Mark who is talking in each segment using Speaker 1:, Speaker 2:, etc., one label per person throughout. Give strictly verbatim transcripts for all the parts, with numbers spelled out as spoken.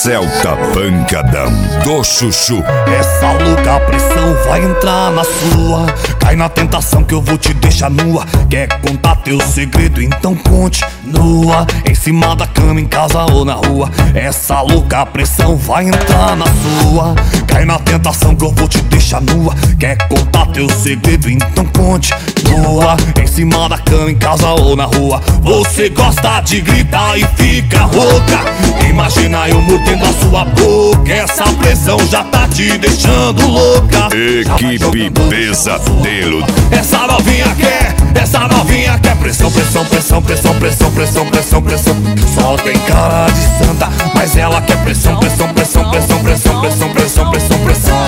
Speaker 1: Celta pancadão do chuchu.
Speaker 2: Essa louca pressão vai entrar na sua. Cai na tentação que eu vou te deixar nua. Quer contar teu segredo? Então conte nua. Em cima da cama, em casa ou na rua. Essa louca pressão vai entrar na sua. Cai na tentação que eu vou te deixar nua. Quer contar teu segredo? Então conte nua. Em cima da cama, em casa ou na rua. Você gosta de gritar e fica rouca. Imagina eu mordendo a sua boca. Essa pressão já tá te deixando louca.
Speaker 1: Equipe Pesadelo.
Speaker 2: Essa novinha quer, essa novinha quer pressão, pressão, pressão, pressão, pressão, pressão, pressão, pressão. Só tem cara de santa, mas ela quer pressão, pressão, pressão, pressão, pressão, pressão, pressão, pressão, pressão.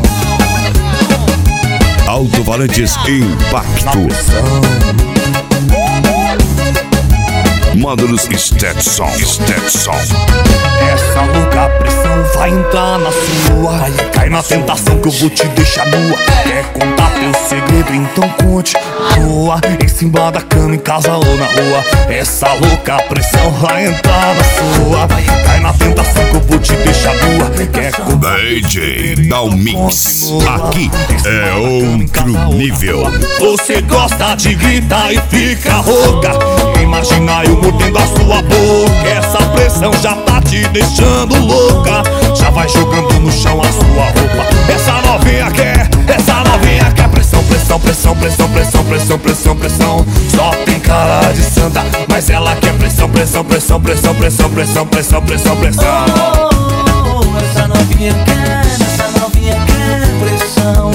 Speaker 1: Alto-falantes Impacto. Módulos Stetson, Stetson.
Speaker 2: Essa louca pressão vai entrar na sua. Cai na tentação que eu vou te deixar nua. Quer contar teu segredo? Então conte nua. Em cima da cama, em casa ou na rua. Essa louca pressão vai entrar na sua. Cai na tentação que eu vou te deixar nua. Quer contar
Speaker 1: D J dá um mix. Aqui é outro nível.
Speaker 2: Você gosta de gritar e fica rouca. Imagina eu mordendo a sua boca. Essa pressão já tá te deixando louca. Já vai jogando no chão a sua roupa. Essa novinha quer, essa novinha quer pressão, pressão, pressão, pressão, pressão, pressão, pressão, pressão. Só tem cara de santa, mas ela quer pressão, pressão, pressão, pressão, pressão, pressão, pressão, pressão, pressão.
Speaker 3: Oh, essa novinha quer, essa novinha quer pressão.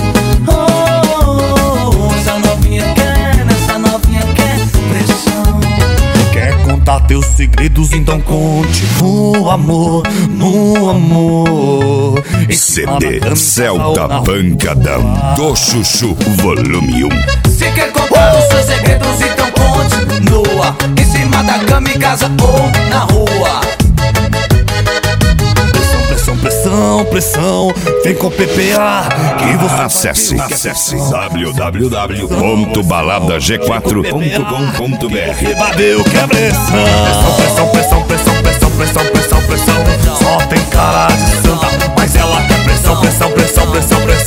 Speaker 3: Oh, essa novinha quer, essa novinha quer pressão.
Speaker 2: Quer contar teus segredos? Então conte no amor, no amor.
Speaker 1: C D Celta pancadão do chuchu, volume um.
Speaker 3: Se quer contar os seus segredos, então conte nua. Em cima da cama, em casa ou na rua.
Speaker 2: Pressão, pressão, pressão, vem com P P A que você
Speaker 1: Acesse, acesse w w w ponto balada g quatro ponto com ponto b r.
Speaker 2: vai ver o que é pressão. Pressão, pressão, pressão, pressão, pressão, pressão, pressão. Só tem cara de santa, mas ela quer pressão, pressão, pressão, pressão, pressão.